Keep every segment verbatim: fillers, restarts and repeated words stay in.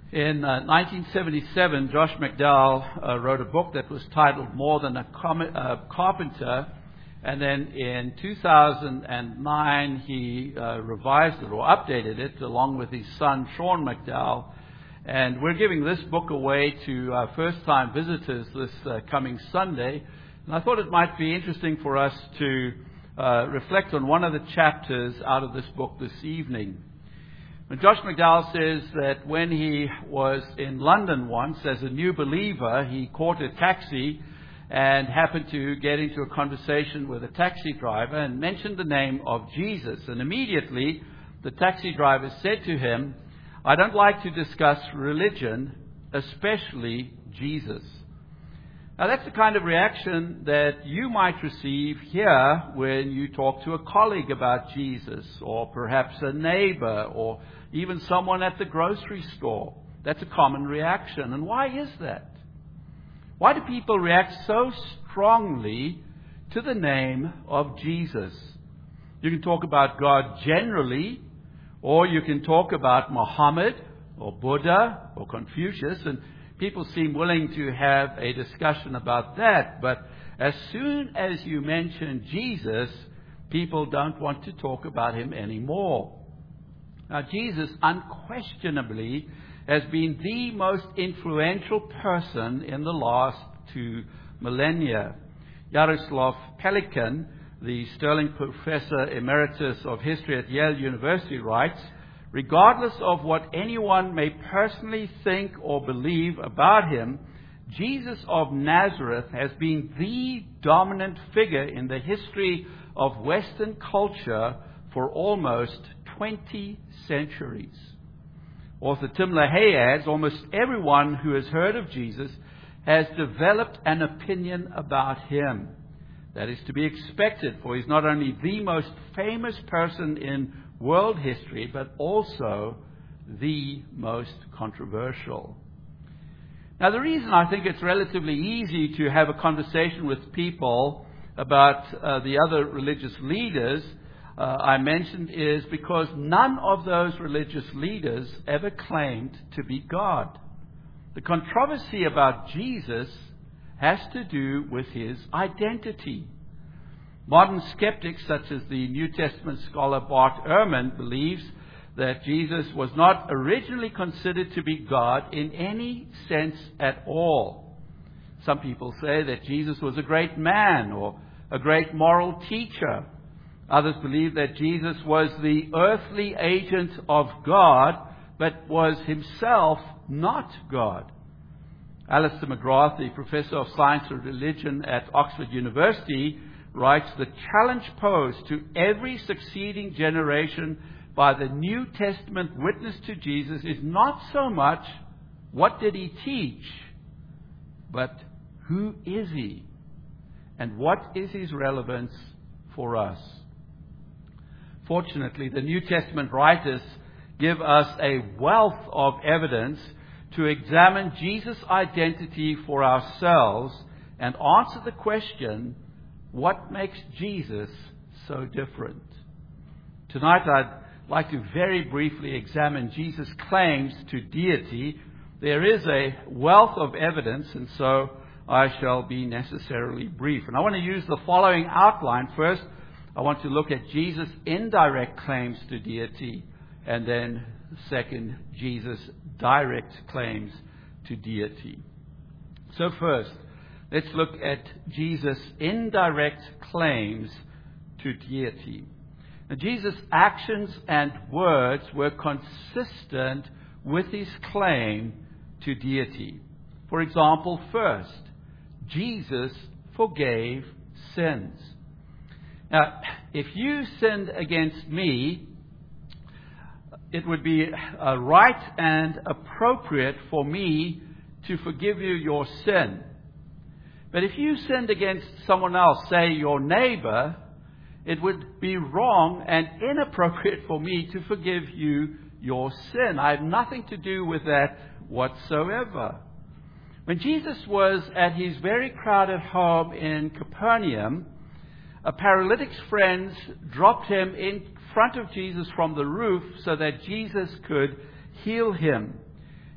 In uh, nineteen seventy-seven, Josh McDowell uh, wrote a book that was titled More Than a Com- uh, Carpenter, and then in two thousand nine he uh, revised it or updated it along with his son Sean McDowell, and we're giving this book away to uh, first-time visitors this uh, coming Sunday, and I thought it might be interesting for us to uh, reflect on one of the chapters out of this book this evening. When Josh McDowell says that when he was in London once as a new believer, he caught a taxi and happened to get into a conversation with a taxi driver and mentioned the name of Jesus. And immediately the taxi driver said to him, "I don't like to discuss religion, especially Jesus." Now that's the kind of reaction that you might receive here when you talk to a colleague about Jesus, or perhaps a neighbor, or even someone at the grocery store. That's a common reaction. And why is that? Why do people react so strongly to the name of Jesus? You can talk about God generally, or you can talk about Muhammad, or Buddha, or Confucius, and people seem willing to have a discussion about that. But as soon as you mention Jesus, people don't want to talk about him anymore. Now, Jesus unquestionably has been the most influential person in the last two millennia. Jaroslav Pelikan, the Sterling Professor Emeritus of History at Yale University, writes, "Regardless of what anyone may personally think or believe about him, Jesus of Nazareth has been the dominant figure in the history of Western culture for almost twenty centuries." Author Tim LaHaye adds, "Almost everyone who has heard of Jesus has developed an opinion about him. That is to be expected, for he's not only the most famous person in world history, but also the most controversial." Now, the reason I think it's relatively easy to have a conversation with people about uh, the other religious leaders uh, I mentioned is because none of those religious leaders ever claimed to be God. The controversy about Jesus has to do with his identity. Modern skeptics, such as the New Testament scholar Bart Ehrman, believes that Jesus was not originally considered to be God in any sense at all. Some people say that Jesus was a great man or a great moral teacher. Others believe that Jesus was the earthly agent of God, but was himself not God. Alistair McGrath, the professor of science and religion at Oxford University, writes, "The challenge posed to every succeeding generation by the New Testament witness to Jesus is not so much what did he teach, but who is he, and what is his relevance for us?" Fortunately, the New Testament writers give us a wealth of evidence to examine Jesus' identity for ourselves and answer the question, what makes Jesus so different? Tonight I'd like to very briefly examine Jesus' claims to deity. There is a wealth of evidence, and so I shall be necessarily brief. And I want to use the following outline. First, I want to look at Jesus' indirect claims to deity, and then second, Jesus' direct claims to deity. So first, let's look at Jesus' indirect claims to deity. Now, Jesus' actions and words were consistent with his claim to deity. For example, first, Jesus forgave sins. Now, if you sinned against me, it would be uh, right and appropriate for me to forgive you your sin. But if you sinned against someone else, say your neighbor, it would be wrong and inappropriate for me to forgive you your sin. I have nothing to do with that whatsoever. When Jesus was at his very crowded home in Capernaum, a paralytic's friends dropped him in front of Jesus from the roof so that Jesus could heal him.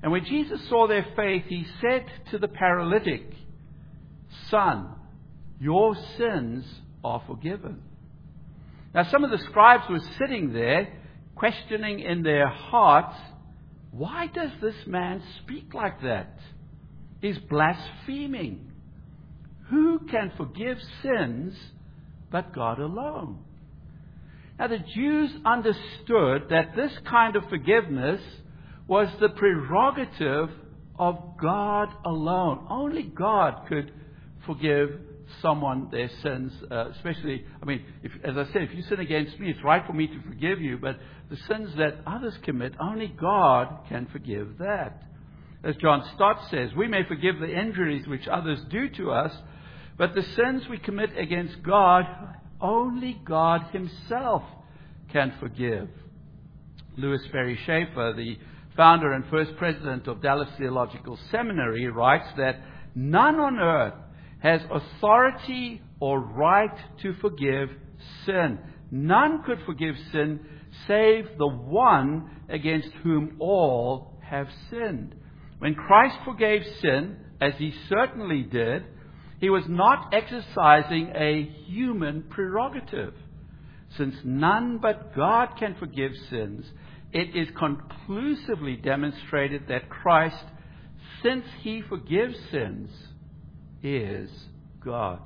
And when Jesus saw their faith, he said to the paralytic, "Son, your sins are forgiven." Now some of the scribes were sitting there, questioning in their hearts, why does this man speak like that? He's blaspheming. Who can forgive sins but God alone? Now the Jews understood that this kind of forgiveness was the prerogative of God alone. Only God could forgive someone their sins, uh, especially, I mean, if, as I said, if you sin against me, it's right for me to forgive you, but the sins that others commit, only God can forgive that. As John Stott says, we may forgive the injuries which others do to us, but the sins we commit against God, only God himself can forgive. Louis Ferry Schaeffer, the founder and first president of Dallas Theological Seminary, writes that none on earth has authority or right to forgive sin. None could forgive sin save the one against whom all have sinned. When Christ forgave sin, as he certainly did, he was not exercising a human prerogative. Since none but God can forgive sins, it is conclusively demonstrated that Christ, since he forgives sins, is God.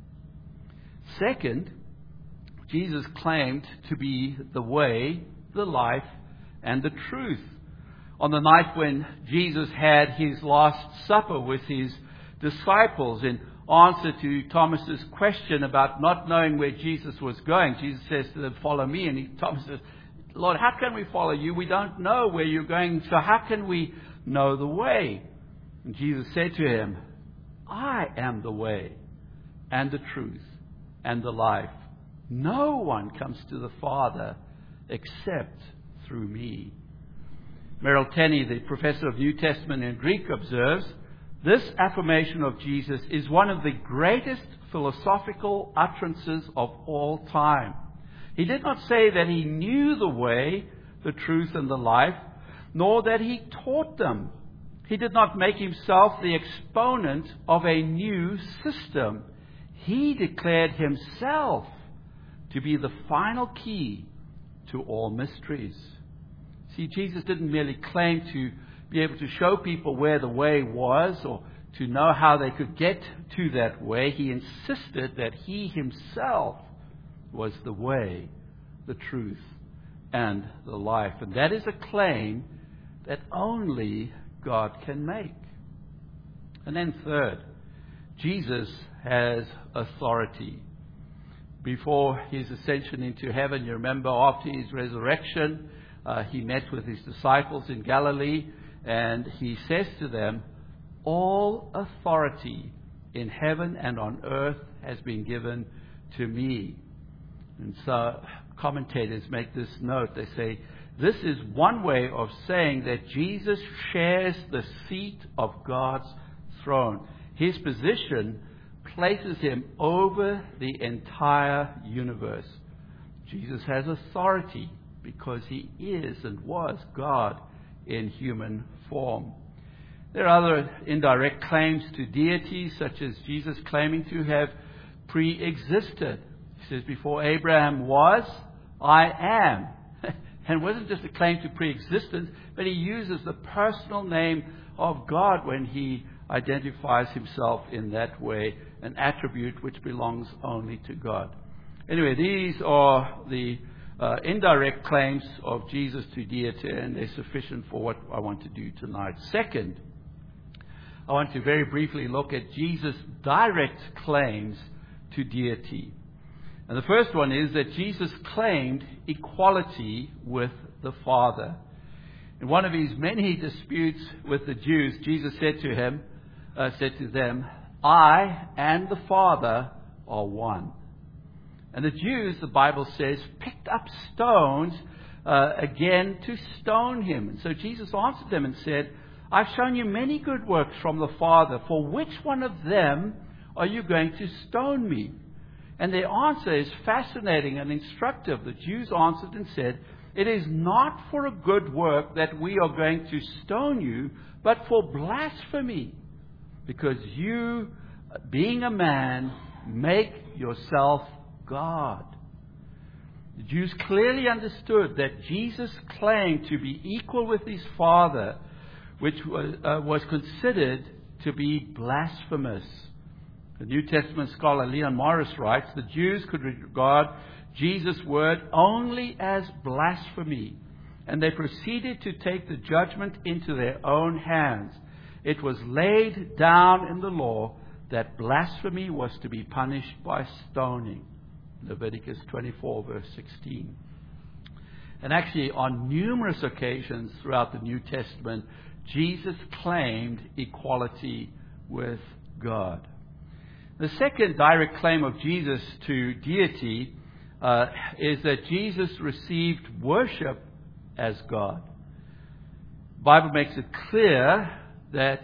Second, Jesus claimed to be the way, the life, and the truth. On the night when Jesus had his Last Supper with his disciples, in answer to Thomas's question about not knowing where Jesus was going, Jesus says to them, "Follow me." And he, Thomas says, "Lord, how can we follow you? We don't know where you're going, so how can we know the way?" And Jesus said to him, "I am the way and the truth and the life. No one comes to the Father except through me." Merrill Tenney, the professor of New Testament and Greek, observes, this affirmation of Jesus is one of the greatest philosophical utterances of all time. He did not say that he knew the way, the truth, and the life, nor that he taught them. He did not make himself the exponent of a new system. He declared himself to be the final key to all mysteries. See, Jesus didn't merely claim to be able to show people where the way was or to know how they could get to that way. He insisted that he himself was the way, the truth, and the life. And that is a claim that only God can make. And then third, Jesus has authority. Before his ascension into heaven, you remember after his resurrection, uh, he met with his disciples in Galilee, and he says to them, "All authority in heaven and on earth has been given to me." And so commentators make this note. They say, this is one way of saying that Jesus shares the seat of God's throne. His position places him over the entire universe. Jesus has authority because he is and was God in human form. There are other indirect claims to deity, such as Jesus claiming to have pre-existed. He says, "Before Abraham was, I am." And it wasn't just a claim to pre-existence, but he uses the personal name of God when he identifies himself in that way, an attribute which belongs only to God. Anyway, these are the uh, indirect claims of Jesus to deity, and they're sufficient for what I want to do tonight. Second, I want to very briefly look at Jesus' direct claims to deity. And the first one is that Jesus claimed equality with the Father. In one of his many disputes with the Jews, Jesus said to him, uh, said to them, "I and the Father are one." And the Jews, the Bible says, picked up stones uh, again to stone him. And so Jesus answered them and said, "I've shown you many good works from the Father. For which one of them are you going to stone me?" And their answer is fascinating and instructive. The Jews answered and said, "It is not for a good work that we are going to stone you, but for blasphemy, because you, being a man, make yourself God." The Jews clearly understood that Jesus' claim to be equal with his Father, which was, uh, was considered to be blasphemous. The New Testament scholar Leon Morris writes, "The Jews could regard Jesus' word only as blasphemy, and they proceeded to take the judgment into their own hands. It was laid down in the law that blasphemy was to be punished by stoning." Leviticus twenty-four, verse sixteen. And actually, on numerous occasions throughout the New Testament, Jesus claimed equality with God. The second direct claim of Jesus to deity uh, is that Jesus received worship as God. The Bible makes it clear that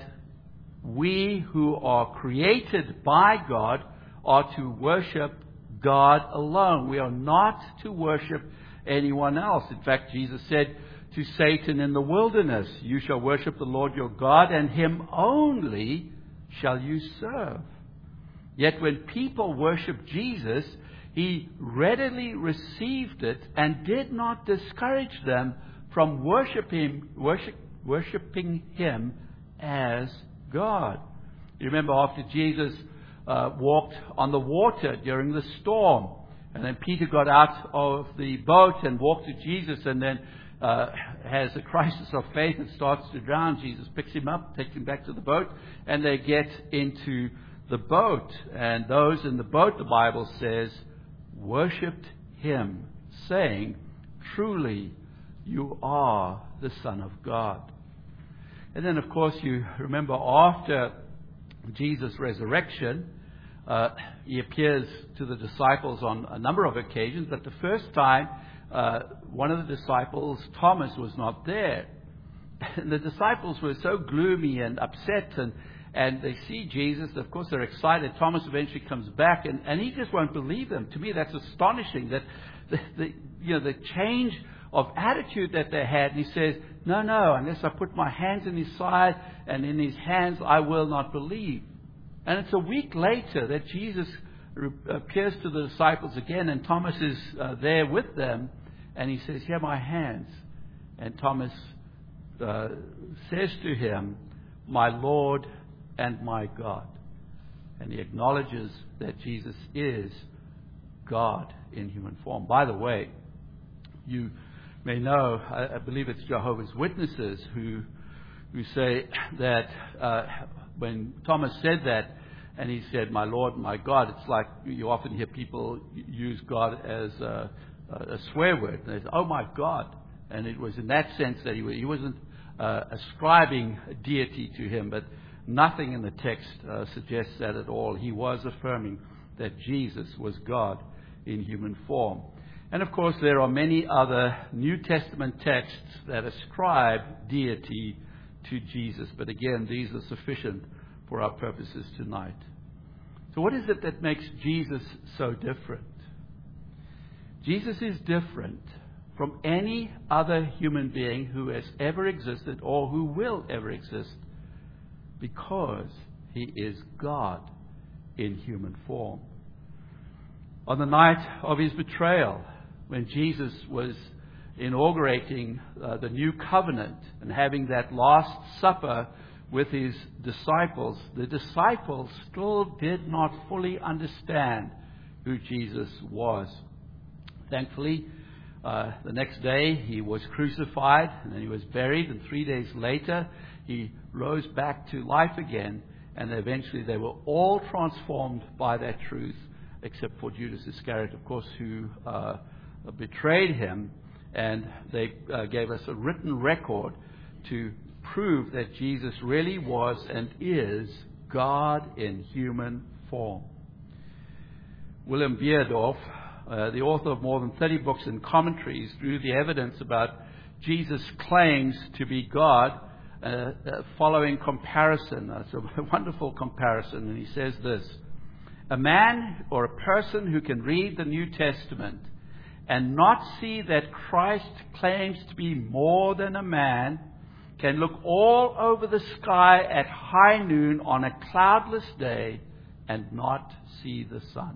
we who are created by God are to worship God alone. We are not to worship anyone else. In fact, Jesus said to Satan in the wilderness, "You shall worship the Lord your God, and him only shall you serve." Yet when people worshiped Jesus, he readily received it and did not discourage them from worshiping, worship, worshiping him as God. You remember after Jesus uh, walked on the water during the storm, and then Peter got out of the boat and walked to Jesus, and then uh, has a crisis of faith and starts to drown. Jesus picks him up, takes him back to the boat, and they get into the boat. And those in the boat, the Bible says, worshipped him, saying, "Truly, you are the Son of God." And then, of course, you remember after Jesus' resurrection, uh, he appears to the disciples on a number of occasions, but the first time, uh, one of the disciples, Thomas, was not there. And the disciples were so gloomy and upset, and, and they see Jesus. Of course, they're excited. Thomas eventually comes back, and, and he just won't believe them. To me, that's astonishing, that the, the, you know, the change of attitude that they had. And he says, "No, no, unless I put my hands in his side and in his hands, I will not believe." And it's a week later that Jesus appears to the disciples again, and Thomas is uh, there with them, and he says, "Here are my hands." And Thomas uh, says to him, "My Lord and my God." And he acknowledges that Jesus is God in human form. By the way, you may know, I, I believe it's Jehovah's Witnesses who who say that uh, when Thomas said that, and he said, "My Lord, my God," it's like you often hear people use God as a, a swear word. They say, "Oh my God," and it was in that sense that he he wasn't uh, ascribing deity to him, but nothing in the text uh, suggests that at all. He was affirming that Jesus was God in human form. And of course, there are many other New Testament texts that ascribe deity to Jesus. But again, these are sufficient for our purposes tonight. So what is it that makes Jesus so different? Jesus is different from any other human being who has ever existed or who will ever exist, because he is God in human form. On the night of his betrayal, when Jesus was inaugurating uh, the new covenant and having that last supper with his disciples, the disciples still did not fully understand who Jesus was. Thankfully, uh, the next day he was crucified, and then he was buried, and three days later he rose back to life again, and eventually they were all transformed by that truth, except for Judas Iscariot, of course, who uh, betrayed him. And they uh, gave us a written record to prove that Jesus really was and is God in human form. William Beardorf, uh, the author of more than thirty books and commentaries, drew the evidence about Jesus' claims to be God uh, uh, following comparison. It's a wonderful comparison, and he says this: "A man or a person who can read the New Testament and not see that Christ claims to be more than a man, can look all over the sky at high noon on a cloudless day and not see the sun.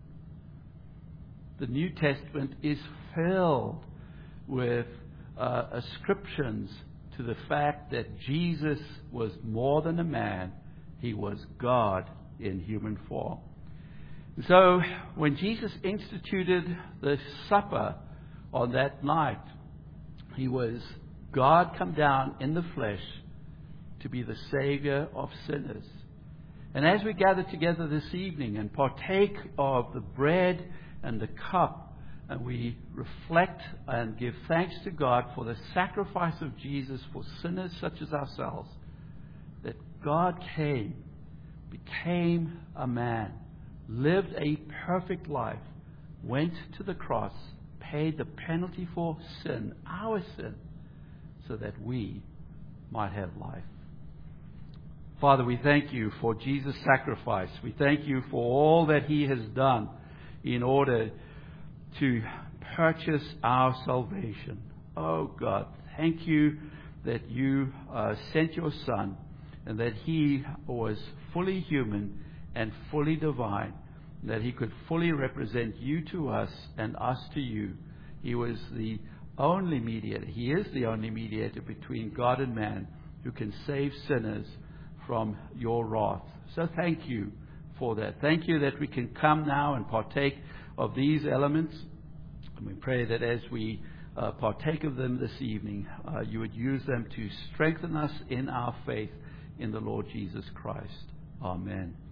The New Testament is filled with uh, ascriptions to the fact that Jesus was more than a man. He was God in human form. So when Jesus instituted the supper on that night, he was God come down in the flesh to be the Savior of sinners. And as we gather together this evening and partake of the bread and the cup, and we reflect and give thanks to God for the sacrifice of Jesus for sinners such as ourselves, that God came, became a man, lived a perfect life, went to the cross, paid the penalty for sin, our sin, so that we might have life. Father, we thank you for Jesus' sacrifice. We thank you for all that he has done in order to purchase our salvation. Oh God, thank you that you uh, sent your Son and that he was fully human and fully divine, that he could fully represent you to us and us to you. He was the only mediator. He is the only mediator between God and man who can save sinners from your wrath. So thank you for that. Thank you that we can come now and partake of these elements. And we pray that as we uh, partake of them this evening, uh, you would use them to strengthen us in our faith in the Lord Jesus Christ. Amen.